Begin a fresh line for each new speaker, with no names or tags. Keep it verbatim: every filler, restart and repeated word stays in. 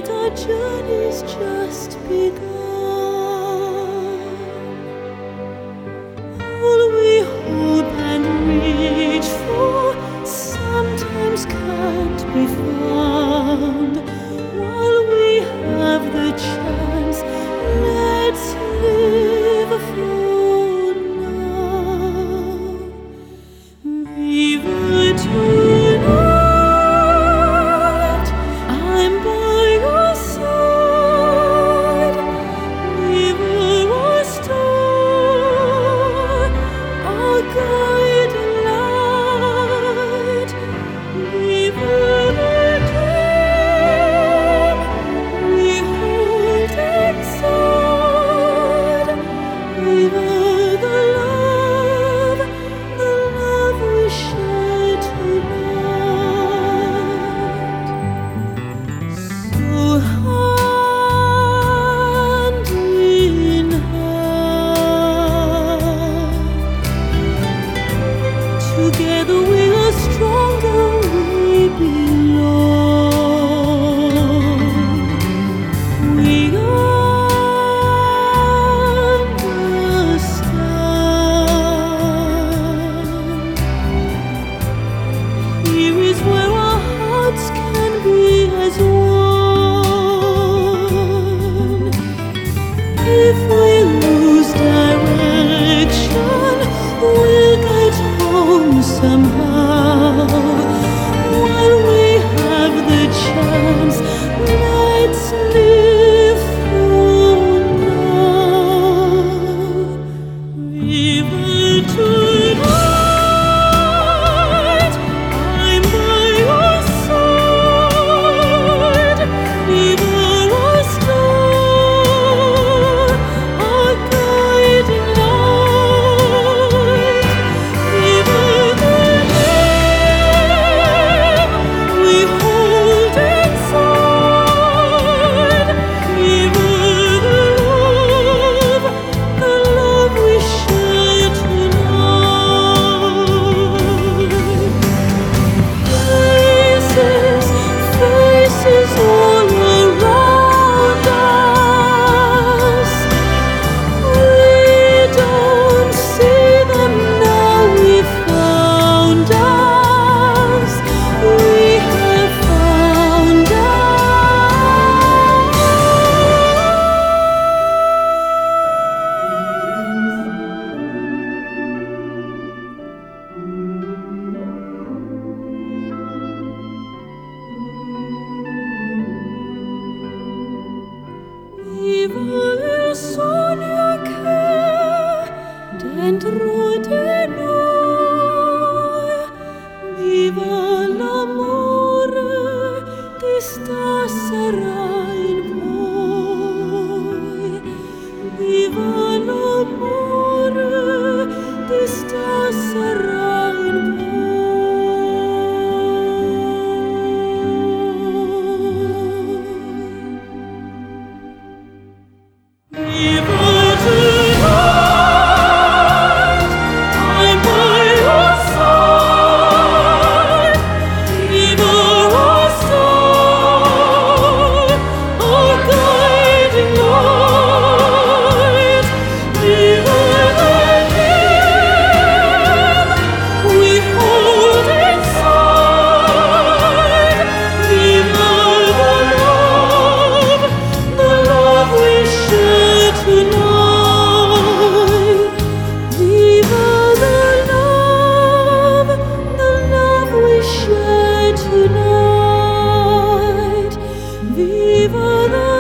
yet our journey's just begun. All we hope and reach for sometimes can't be found. While we have the chance, let's live for now. Vive tonight, I'm by your side. Vive our star, our guiding light. Vive the dream we hold inside. Vive the love, the love we share tonight. So hand in hand, together we are stronger, we belong. We understand. Here is where our hearts can be as one. If we lose direction, we'll get home somehow. While we have the chance, let's live for now. Vive tonight, I'm by your side. Vive our star, our guiding light. Vive the name we hold inside. Vive the love, the love we share tonight. Faces, faces all around us. We don't see them now, we found us. We have found us. Viva il sogno che dentro di noi. Viva l'amore di stasera in voi. Viva l'amore di stasera in voi. Viva tonight, I'm by your side. Viva our star, our guiding light. Viva the name we hold inside. Viva the love, the love we share tonight. Viva the love, the love we share tonight. Viva the